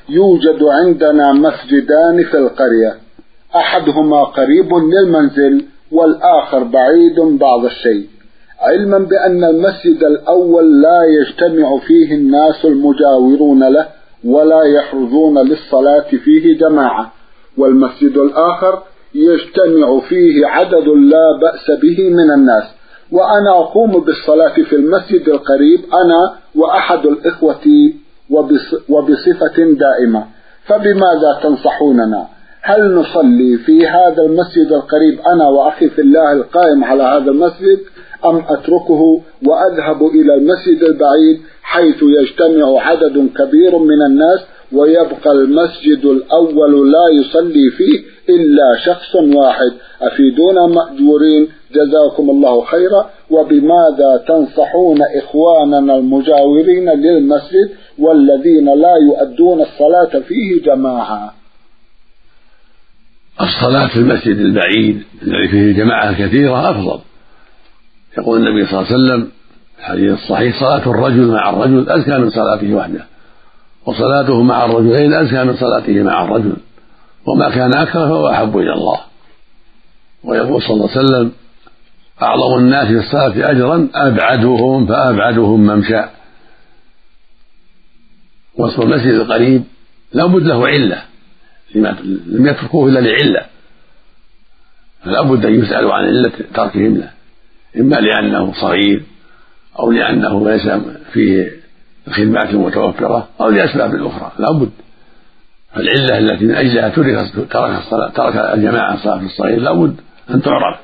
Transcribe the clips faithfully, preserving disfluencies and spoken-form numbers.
يوجد عندنا مسجدان في القرية، أحدهما قريب للمنزل والآخر بعيد بعض الشيء، علما بأن المسجد الأول لا يجتمع فيه الناس المجاورون له ولا يحرزون للصلاة فيه جماعة، والمسجد الآخر يجتمع فيه عدد لا بأس به من الناس، وأنا أقوم بالصلاة في المسجد القريب أنا وأحد الإخوة وبصفة دائمة، فبماذا تنصحوننا؟ هل نصلي في هذا المسجد القريب أنا وأخي في الله القائم على هذا المسجد، أم أتركه وأذهب إلى المسجد البعيد حيث يجتمع عدد كبير من الناس ويبقى المسجد الأول لا يصلي فيه إلا شخص واحد؟ أفيدونا مأجورين جزاكم الله خيرا، وبماذا تنصحون إخواننا المجاورين للمسجد والذين لا يؤدون الصلاة فيه جماعة؟ الصلاة في المسجد البعيد الذي فيه جماعة كثيرة أفضل. يقول النبي صلى الله عليه وسلم في الحديث الصحيح: صلاة الرجل مع الرجل أزكى من صلاته وحده، وصلاته مع الرجلين أزكى من صلاته مع الرجل، وما كان أكثر فهو أحب إلى الله. ويقول صلى الله عليه وسلم: أعظم الناس في الصلاة أجرا أبعدهم فأبعدهم ممشى. واسم المسجد القريب لا بد له علة، لم يتركوه إلا لعلة، فلا بد أن يسألوا عن علة تركهم له، إما لأنه صغير أو لأنه ليس فيه الخدمات المتوفرة أو لأسباب أخرى، لا بد. فالعلة التي من أجلها ترك الصلاة ترك الجماعة الصلاة في الصغير لا بد أن تعرف.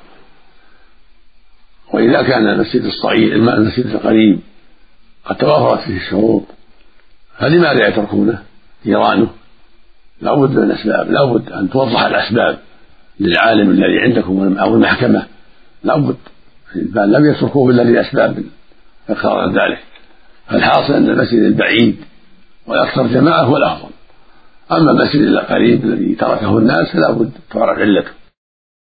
وإذا كان المسجد الصغير المسجد القريب قد توافرت فيه الشروط فلماذا يتركونه؟ جيرانه لا بد من الأسباب، لا بد أن توضح الأسباب للعالم الذي عندكم أو المحكمة، لا بد، بل لم يتركوه إلا لأسباب أكثر من ذلك. فالحاصل أن المسجد البعيد والأكثر جماعة هو الأفضل، أما المسجد القريب الذي تركه الناس فلا بد تعرف علته.